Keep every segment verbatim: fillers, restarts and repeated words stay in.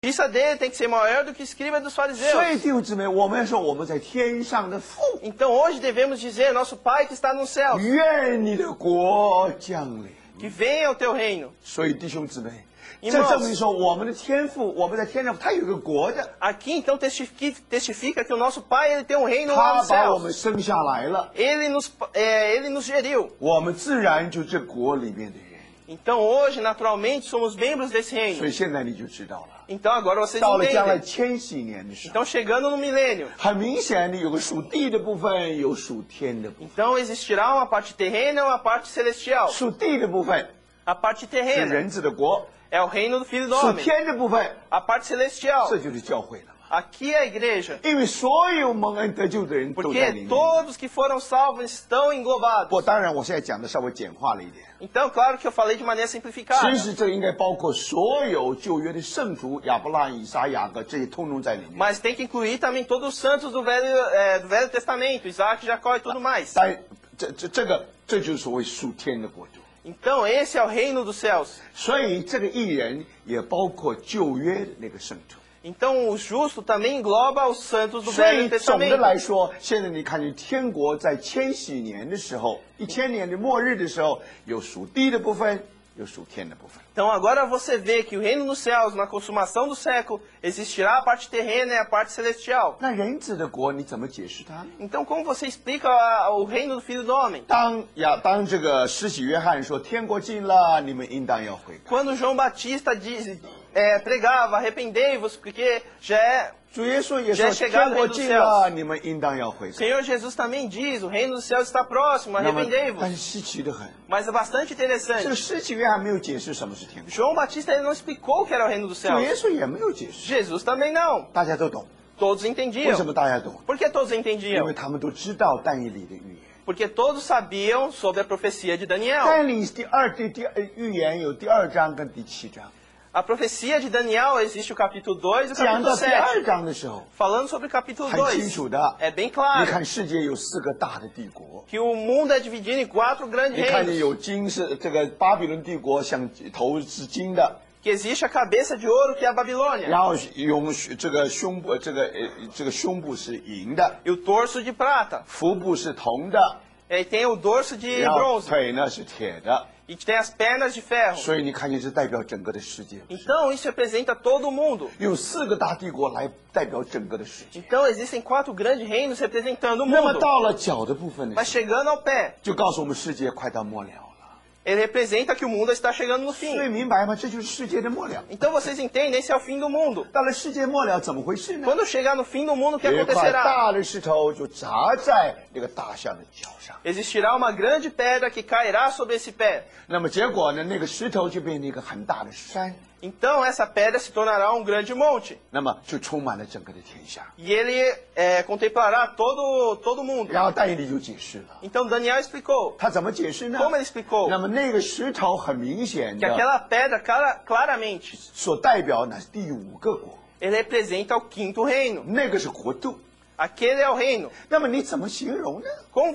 justiça dele tem que ser maior do que o escriba dos fariseus. 所以弟兄姊妹，我们说我们在天上的父， Então hoje devemos dizer, nosso Pai que está nos céus, 愿你的国降临。 que venha o teu reino. 所以弟兄姊妹， Irmãos 这证明说我们的天父，我们在天上，他有个国的， Aqui então testifica, testifica que o nosso Pai ele tem um reino lá 他 nos 把我 céus. 们生下来了， Ele nos, é, ele nos geriu. 我们自然就这国里面的人。 Então hoje, naturalmente, somos membros desse 所以 reino. 现在你就知道了， Então agora vocês 到了将来 entendem. 千禧年的时候， Então chegando no milênio, 很明显的有个属地的部分，有属天的部分。 então existirá uma parte terrena e uma parte celestial. 属地的部分 A parte 是 terrena 人子的国， é o reino do Filho do 属 Homem. 天的部分 A parte celestial, 这就是教会了。 aqui é a igreja. 因为所有蒙恩得救的人都在里 Porque 面。 todos que foram salvos estão englobados. 不，当然我现在讲的稍微简化了一点。 Então, claro que eu falei de maneira simplificada. 其实这应该包括所有旧约的圣徒，亚伯拉罕、以撒、雅各这些通通在里面。 Mas tem que incluir também todos os santos do Velho, é, do Velho Testamento, Isaac, Jacó e tudo mais. 但这这这个这就是所谓属天的国度。 Então, esse é o reino dos céus. 所以这个义人也包括旧约的那个圣徒。 Então, o justo também engloba os santos do 所 Velho 以总的 Testamento. 来说，现在你看见天国在千禧年的时候，一千年的末日的时候，有属地的部分，有属天的部分。 Então, agora você vê que o reino dos céus, na consumação do século, existirá a parte terrena e a parte celestial. 那人子的国你怎么解释它呢？ Então, como você explica a- o reino do Filho do Homem? 当亚当这个施洗约翰说天国近了，你们应当要悔改。 Quando João Batista diz, é, pregava, arrependei-vos, porque já é... 主耶稣也说 Já é chegado 天国 o reino dos 近 céus 了，你们应当要悔 O 改。 Senhor Jesus também diz, o reino dos céus está próximo, 那么，但 arrependei-vos. 是稀奇的很， Mas é bastante 这个 interessante. 施洗约翰没有解释什么是天国， João Batista ele não explicou o que era o reino dos 主 céus. 耶稣也没有解释， Jesus também não. 大家都懂。 Todos 为 entendiam. 什么大家懂？ Por que todos 因 entendiam? 为他们都知道但以理的预言。 Porque todos sabiam sobre a profecia de Daniel. 但以理第二第第二预言有第二章跟第七章， A profecia de Daniel existe o capítulo dois e o 讲 capítulo 到第二 sete. 章的时候， Falando sobre o capítulo 很清 dois, 楚的。 é bem 你 claro 看世界有四个大的帝国， que o mundo é dividido em quatro grandes 你看见 reinos. 有金是这个巴比伦帝国，像头是金的， Que existe a cabeça de ouro, que é a Babilônia. 然后用这个胸部这个呃这个胸部是银的， E o torso de prata. 腹部是铜的， E aí tem o dorso de 然后 bronze. 腿呢是铁的， E tem as pernas de ferro. 所以你看见是代表整个的世界， Então isso representa todo o mundo. 用四个大帝国来代表整个的世界。 Então existem quatro grandes reinos representando o 那么 mundo. 到了脚的部分的 Mas 时候， chegando ao pé, 就告诉我们世界快到末了了。 ele representa que o mundo está chegando no 所以 fim. 明白吗？这就是世界的末了。 Então vocês entendem, esse é o fim do mundo. 到了世界末了，怎么回事呢？ Quando chegar no fim do mundo, o que 有一块 acontecerá? 大的石头就砸在那个大象的脚上， Existirá uma grande pedra que cairá sobre esse pé. 那么结果呢？那个石头就变成一个很大的山， Então essa pedra se tornará um grande monte. 那么就充满了整个的天下。 E ele é, contemplará todo, todo mundo. 然后但以理就解释了， Então Daniel explicou. 他怎么解释呢？ Como ele explicou? 那么那个石头很明显 Que 的 aquela pedra, clara- claramente, 所代表呢是第五个国， ele representa o quinto reino. 那个是国度。 Aquele é o reino. 那么你怎么形容呢？ Como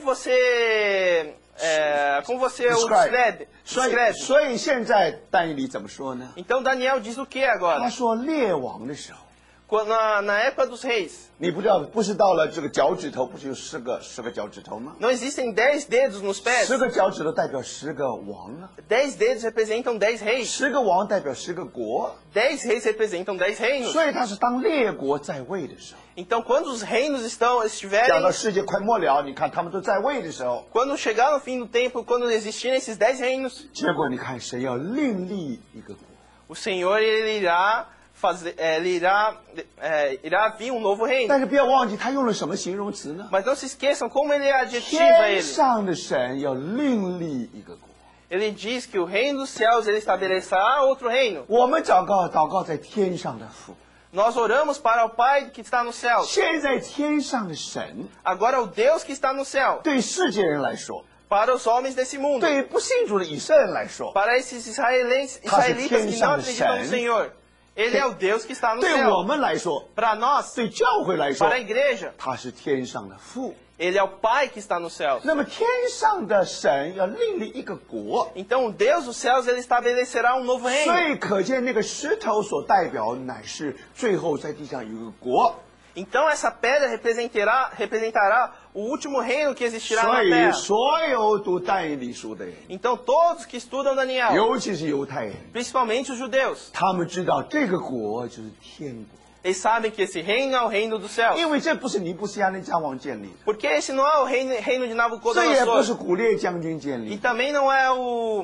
você, é, como você o descreve? 所以 descreve? 所以现在但以理怎么说呢？ Então Daniel diz o que 他 agora? 说列王的时候， Quando, na, na época dos reis, 你不知道不是到了这个脚趾头，不是有十个十个脚趾头吗？ não existem dez dedos nos pés. 十个脚趾头代表十个王啊， Dez dedos representam dez reis. 十个王代表十个国， Dez reis representam dez reinos. 所以他是当列国在位的时候， Então, quando os reinos estão, 讲 estiverem, 到世界快末了，你看他们都在位的时候， quando chegar no fim do tempo, quando existirem esses dez reinos, 结果你看谁要另立一个国， o Senhor ele irá fazer, é, ele irá, é, irá vir um novo reino. 但是不要忘记他用了什么形容词呢？ Mas não se esqueçam como ele adjetiva 天 ele. 上的神要另立一个国。 Ele diz que o reino dos céus ele estabelecerá outro reino. 我们祷告，祷告在天上的父。 Nós oramos para o Pai que está no céu. 现在天上的神， Agora o Deus que está no céu, 对世界人来说， para os homens desse mundo, 对于不信主的以色列人来说， para esses israelenses, Tá israelitas que não pensando acreditam no sério? Senhor, Ele é o Deus que está no 对我 céu. 们来说， Para nós, 对教会来说 para a，igreja, 他是天上的父。 Ele é o Pai que está nos céus. 那么天上的神要另立一个国， Então o Deus dos céus, ele estabelecerá um novo 所 reino. 以可见那个石头所代表乃是最后在地上有一个国。 Então essa pedra representará, representará o último reino que existirá 所 na 以 terra. 所有读但以理书的人， Então todos que estudam Daniel, 尤其是犹太人， principalmente os judeus, 他们知道这个国就是天国， eles sabem que esse reino é o reino dos céus. 因为这不是尼布西亚那将王建立的， Porque esse não é o reino, reino de 这也不是 Nabucodonosor. 古列将军建立 E 的。 também não é o...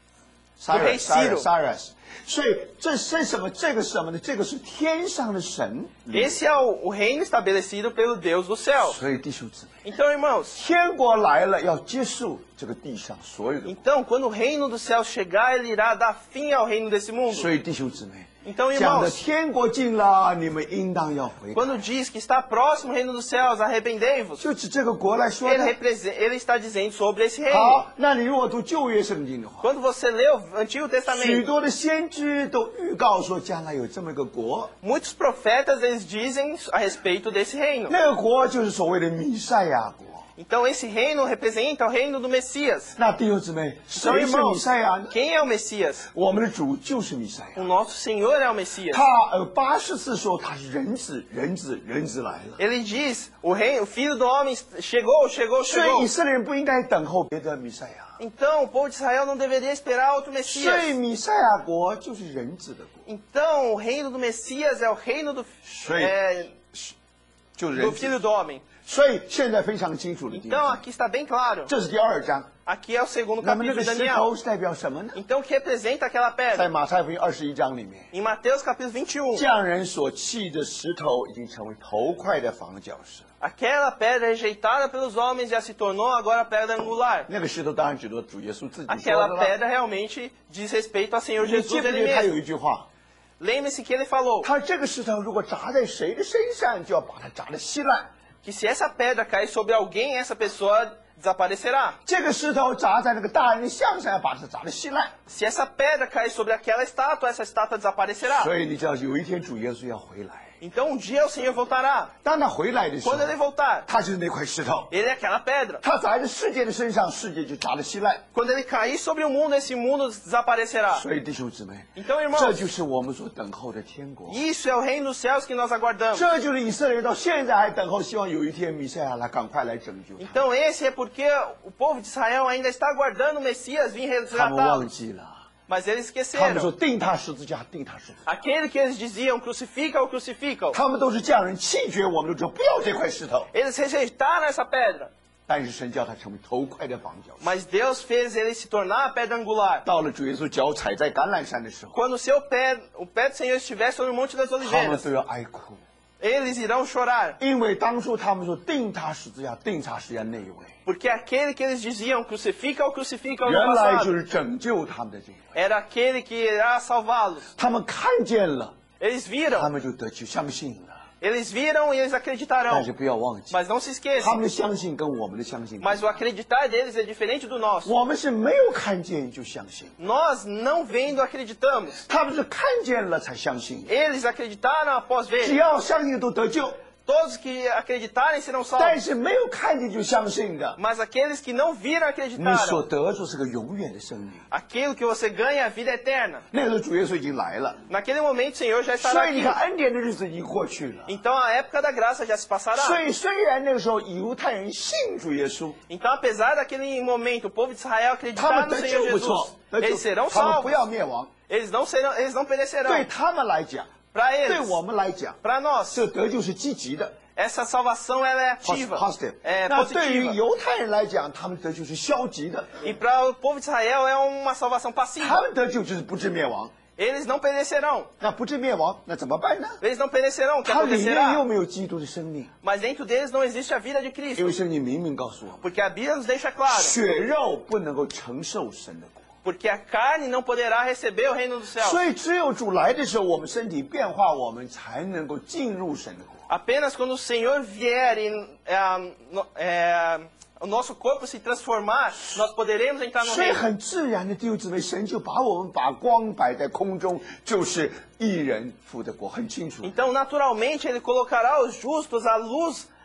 Cyrus, Ciro. Cyrus, Cyrus 所以这是什么？这个是什么呢？这个是天上的神。 Esse é o, o reino estabelecido pelo Deus do céu. 所以弟兄姊妹， Então, irmãos, 天国来了，要结束这个地上所有的国。 então quando o reino do céu chegar, ele irá dar fim ao reino desse mundo. 所以弟兄姊妹， Então, 讲的 irmãos, 天国近了，你们应当要回改。 quando diz que está próximo o reino dos céus, arrependei-vos. 就指这个国来说 Ele, 的。 represe- ele está dizendo sobre esse reino. 好，那你如果读旧约圣经的话， Quando você lê o Antigo 许 Testamento, 多的先知都预告说将来有这么一个国， muitos profetas eles dizem a respeito desse reino. 那个国就是所谓的弥赛亚国。 Então esse reino representa o reino do Messias. 那弟兄姊妹， Então, 谁是弥 irmãos, 赛亚呢？ quem é o Messias? 我们的主就是弥赛亚。 O nosso Senhor é o Messias. 他呃八十次说他是人子，人子，人子来了。 Ele diz, o, rei, o filho do homem chegou, chegou, 所以 chegou. 以色列人不应该等候别的弥赛亚。 Então o povo de Israel não deveria esperar outro 所以 Messias. 弥赛亚国就是人子的国， Então o reino do Messias é o reino do, 所以 é, 就是 do 人子。 filho do homem. 所以现在非常清楚的地 Então 方， aqui está bem claro. 这是第二章。 Aqui é o segundo 那么那 capítulo 个 de 石 Daniel. 头是代表什么呢？ Então o que representa aquela 在 pedra? 马太福音二十一章里面， Em Mateus capítulo vinte e um, 匠人所弃的石头已经成为头块的房角石。 aquela pedra rejeitada pelos homens já se tornou agora a pedra angular. 那个石头当然指的主耶稣自己说的 Aquela 了。 pedra realmente diz respeito ao Senhor 你记 Jesus 不记 ele 得他有 mesmo. 一句话？ Lembre-se que ele falou 他这个石头如果砸在谁的身上，就要把它砸得稀烂。 que se essa pedra cair sobre alguém, essa pessoa desaparecerá. 这个石头砸在那个大人的像上，要把它砸得稀烂。 Se essa pedra cair sobre aquela estátua, essa estátua desaparecerá. 所以你知道，有一天主耶稣要回来， Então um dia o Senhor voltará. 当他回来的时候 Quando，ele voltar, 他就是那块石头， ele é aquela pedra. 他砸在世界的身上，世界就砸得稀烂。 Quando ele cair sobre o mundo, esse mundo desaparecerá. 所以弟兄姊妹， Então, 这 irmãos, 就是我们所等候的天国。 isso é o reino dos céus que nós aguardamos. 这就是以色列人到现在还等候，希望有一天弥赛亚来赶快来拯救他。 Então esse é porque o povo de Israel ainda está aguardando o Messias vir 他们忘 resgatá-lo. 记了， Mas eles 他们说 esqueceram. 定他十字架，定他十字架。 Aquele que eles diziam, crucifica-o, crucifica-o. 他们都是匠人弃绝我们的主，不要这块石头。 Eles rejeitaram essa pedra. 但是神叫他成为头块的房角石。 Mas Deus fez ele se tornar a pedra angular. 到了主耶稣脚踩在橄榄山的时候， Quando o seu pé, o pé do Senhor estiver sobre o Monte das 他们 Oliveiras, 都要哀哭， eles irão chorar. 因为当初他们说定他十字架，定他十字架那一位， Porque aquele que eles diziam, crucifica-o, crucifica-o no 原来就 passado, 是拯救他们的这一位。 era aquele que irá salvá-los. 他们看见了， Eles 他 viram, 们就得去相信了。 eles viram e eles 但 acreditarão. 是不要忘记， Mas não se 他 esqueçam, 们的相信跟我们的相信不一 mas 样， o acreditar deles é diferente do nosso. 我们是没有看见就相信， Nós não vendo acreditamos. 他们是看见了才相信。 Eles acreditaram após 只 ver. 要相信都得救， Todos que acreditarem serão 但 salvos. 是没有看见就相信的， Mas aqueles que não viram 你所 acreditaram. 得着是个永远的生命。 Aquilo que você ganha é a vida eterna. 那个时候主耶稣已经来了， Naquele momento o Senhor já 所 estará 以你 aqui. 看恩典的日子已经过去了。 Então a época da graça já se 所 passará. 以虽然那个时候犹太人信主耶稣， Então apesar daquele momento o povo de Israel 他 acreditar 们 no 得 Senhor 救不错 Jesus, 得救 eles serão 他们不 salvos. 要灭亡。 Eles não serão, eles não 对 perecerão. 他们来讲， Para 对 eles, 我们来讲， para nós, 这得救是积极的 essa salvação ela é ativa, ，positive。 é 那对于 positiva. 犹太人来讲，他们得救是消极的， E para o povo de Israel é uma salvação 他 passiva. 们得救就是不致灭亡。 Eles não perecerão. 那不致灭亡，那怎么办呢？ Eles não perecerão, o que 他里面又 acontecerá? 没有基督的生命， Mas dentro deles não existe a vida de 因 Cristo. 为圣经明明告诉我们， Porque a Bíblia nos deixa claro. 血肉不能够承受神的国。 Porque a carne não poderá receber o reino dos céus. 所以只有主来的时候，我们身体变化，我们才能够进入神的国。 Apenas quando o Senhor vier e é, no- é, o nosso corpo se transformar, nós poderemos entrar no 所以 reino. 很自然的，弟兄姊妹，神就把我们把光摆在空中，就是一人父的国，很清楚。 Então, naturalmente, Ele colocará os justos à luz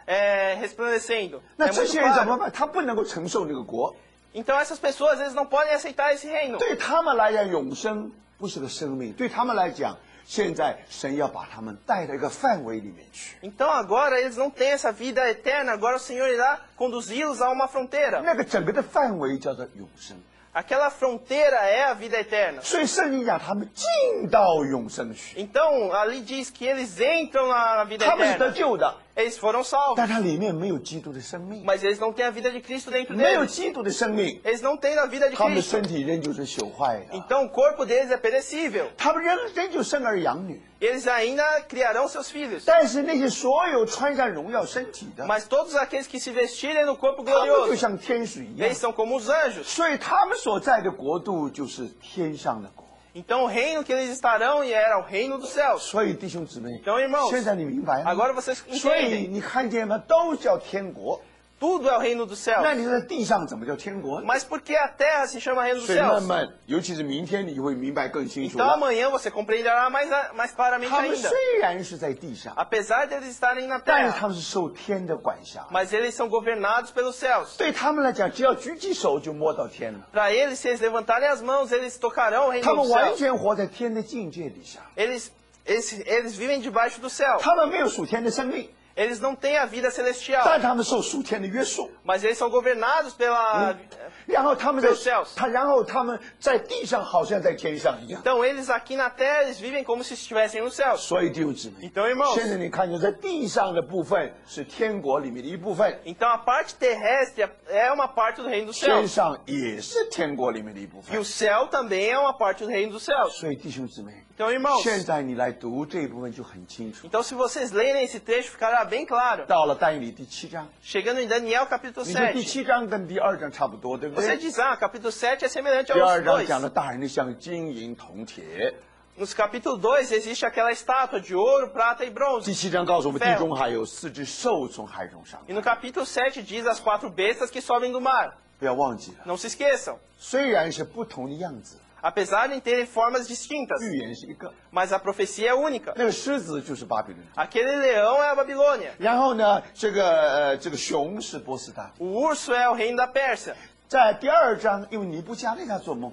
é, resplandecendo. 那 É 这 muito 些人怎么 claro. 办？他不能够承受这个国， Então essas pessoas, eles não podem aceitar esse reino. 对他们来讲，永生不是个生命，对他们来讲，现在神要把他们带到一个范围里面去。 Então agora eles não têm essa vida eterna, agora o Senhor irá conduzi-los a uma fronteira. 那个整个的范围叫做永生， Aquela fronteira é a vida eterna. 所以圣经讲他们进到永生去， Então ali diz que eles entram na vida 他们是得 eterna. 救的， Eles foram salvos, 但它里面没有基督的生命， mas eles não têm a vida de Cristo dentro 没有 deles. 基督的生命， Eles não têm a vida de 他们的 Cristo. 身体仍旧是朽坏的， Então o corpo deles é perecível. 他们仍仍旧生儿养女。 Eles ainda criarão seus filhos. 但是那些所有穿上荣耀身体的， Mas todos aqueles que se vestirem no corpo 他们就 glorioso, 像天使一样 eles，são como os anjos. 所以他们所在的国度就是天上的国。 Então o reino que eles estarão e era o reino dos céus. 所以弟兄姊妹， Então, irmãos, 现在你明白了吗？ agora vocês 所以 entendem. 你看见吗？都叫天国。 Tudo é o reino dos 那 céus. 你在地上怎么叫天国呢？ Mas por que a terra se chama reino dos 所以慢 céus? 慢，尤其是明天，你会明白更清楚 Então 了。 amanhã você compreenderá mais, a- mais claramente 他们 ainda. 虽然是在地上， Apesar deles estarem na 但是他 terra, 们是受天的管辖。 mas eles são governados pelos céus. 对他们来讲，只要举起手就摸到天了。 Para eles, se eles levantarem as mãos, eles tocarão o 他 reino 们 dos 完 céus. 全活在天的境界底下， Eles, eles, eles vivem debaixo do céu. 他们没有属天的生命， Eles não têm a vida 但 celestial, 他们受属天的约束。 mas eles são governados pela... 然后他们在 Pelos céus 他，然后他们在地上好像在天上一样。 Então eles aqui na terra, eles vivem como se estivessem nos céus. 所以弟兄姊妹， Então, irmãos, 现在你看见在地上的部分是天国里面的一部分， então a parte terrestre é uma parte do reino dos 天 céus. 上也是天国里面的一部 E 分 o。céu também é uma parte do reino dos céus. 所以弟兄姊妹， Então, irmãos, 现在你来读这一部分就很清楚。 então se vocês lerem esse trecho, ficará bem claro. 到了但以理第七章， Chegando em Daniel capítulo 你说第 sete. 七章跟第二章差不多，对不 Você 对？ diz, ah, capítulo sete é semelhante 第二 aos 章 dois. 讲的大人的像金银铜铁， Nos capítulo dois existe aquela estátua de ouro, prata e 第 bronze. 七章告诉我们 Ferro. 地中海有四只兽从海中上， E no capítulo sete diz as quatro bestas que sobem do mar. 不要忘记了， Não se esqueçam. 虽然是不同的样子， Apesar de terem formas distintas, 预言是一个， mas a profecia é única. 那个狮子就是巴比伦， Aquele leão é a Babilônia. 然后呢，这个呃这个熊是波斯大， O urso é o reino da Pérsia. 在第二章因为尼布加利他做梦，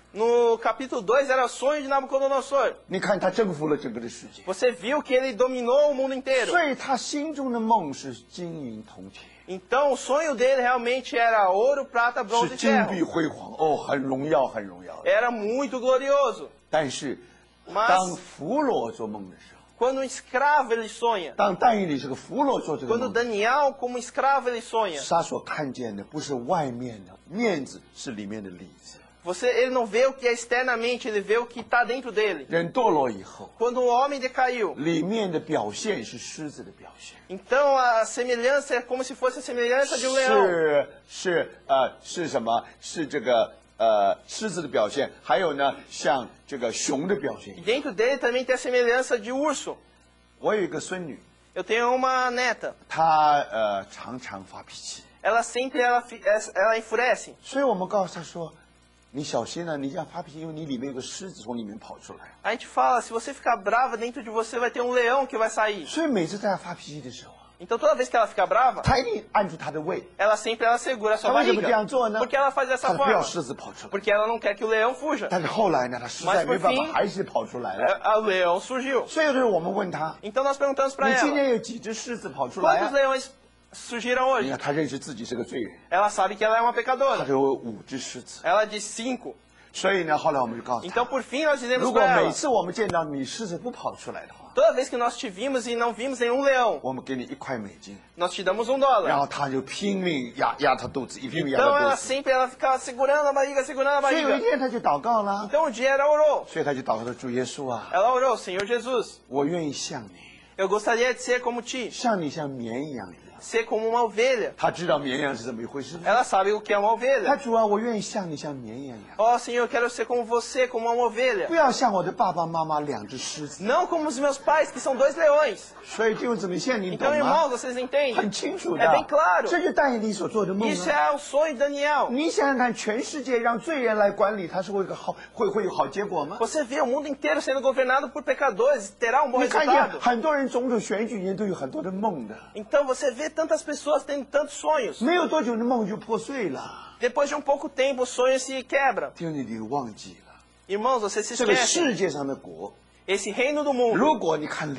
No capítulo dois era o sonho de Nabucodonosor. 你看他征服了整个的世界， Você viu que ele dominou o mundo inteiro. 所以他心中的梦是金银铜铁， Então o sonho dele realmente era ouro, prata, 是 bronze e 金碧 ferro. 辉煌，哦，很荣耀，很荣耀。 Era muito glorioso. 但是 Mas 当弗罗做梦的时候， quando um escravo ele sonha, 当但以理是个弗罗做这个 quando 梦， Daniel como escravo ele sonha, 他所看见的不是外面的面子，是里面的里子。 você, ele não vê o que é externamente, ele vê o que está dentro dele. 人堕落以后， Quando o homem decaiu, 里面的表现是狮子的表现， então a semelhança é como se fosse a semelhança de um leão. 是是呃是什么？是这个呃狮子的表现，还有呢像这个熊的表现 E。dentro dele também tem a semelhança de urso. 我有一个孙女， Eu tenho uma neta. 她呃常常发脾气， Ela sempre ela, fi- ela enfurece. 所以我们告诉她说：“你小心了、你这样发脾气，因为你里面有个狮子从里面跑出来。” A gente fala, se você ficar brava, dentro de você vai ter um leão que vai sair. 所以每次在她发脾气的时候啊， Então toda vez que ela fica brava, 她一定按住她的胃， ela sempre ela segura a sua 她为什么这 barriga. 样做呢？ Por que ela faz 她 dessa 不要 forma? 狮子跑出来。 Porque ela não quer que o leão fuja. 但是后来呢，她实在 Mas 没 por 办法， fim 还是跑出来了。 É, O leão surgiu. 所以有时候我们问她：“ Então nós perguntamos para 你今 ela, 天有几只狮子跑出来 quantos 啊？” leões surgiram 你 hoje? 看，她认识自己是个罪人， Ela sabe que ela é uma 她 pecadora. 就有五只狮子。 Ela diz cinco. 所以呢，后来我们就告诉她 Então por fim nós：“ dizemos 如果 para 每 ela, 次我们见到你狮子不跑出来的话， toda vez que nós te vimos e não vimos nenhum leão, 我们给你一块美金。” nós te damos um 然 dólar. 后她就拼命压压她肚子，一拼命压 Então 她 ela 肚子。 sempre ela ficava segurando a barriga, segurando a 所以有一 barriga. 天她就祷告了， Então um dia ela orou. 所以她就祷告说：“主耶稣啊， Ela orou, Senhor Jesus, 我愿意像你， eu gostaria de ser como ti, 像你像绵羊一样。” ser como uma ovelha. 她知道绵羊是怎么一回事。 Ela sabe o que é uma 她 ovelha. 主啊，我愿意像你像绵羊一样， Oh, Senhor, eu quero ser como você, como uma ovelha. 不要像我的爸爸妈妈两只狮子。 Não como os meus pais, que são dois leões. 所以弟兄姊妹，现在你懂 Então, 吗 irmãos,？vocês entendem? 很清楚的， É bem claro. 这就是但以理所做的梦 Isso 啊。 é o sonho de Daniel. 你想想看，全世界让罪人来管理，他是会有个好会会有好结果吗？ Você vê o mundo inteiro sendo governado por pecadores, terá um bom 你看见 resultado. 很多人总统选举里面都有很多的梦的， Então você vê tantas pessoas tendo tantos sonhos. 没有多久，那梦就破碎了。 Depois de um pouco tempo, o sonho se quebra. 弟兄，你忘记了， Irmãos, você se 这个 esquece. 世界上的国， Esse reino do mundo. 如果你看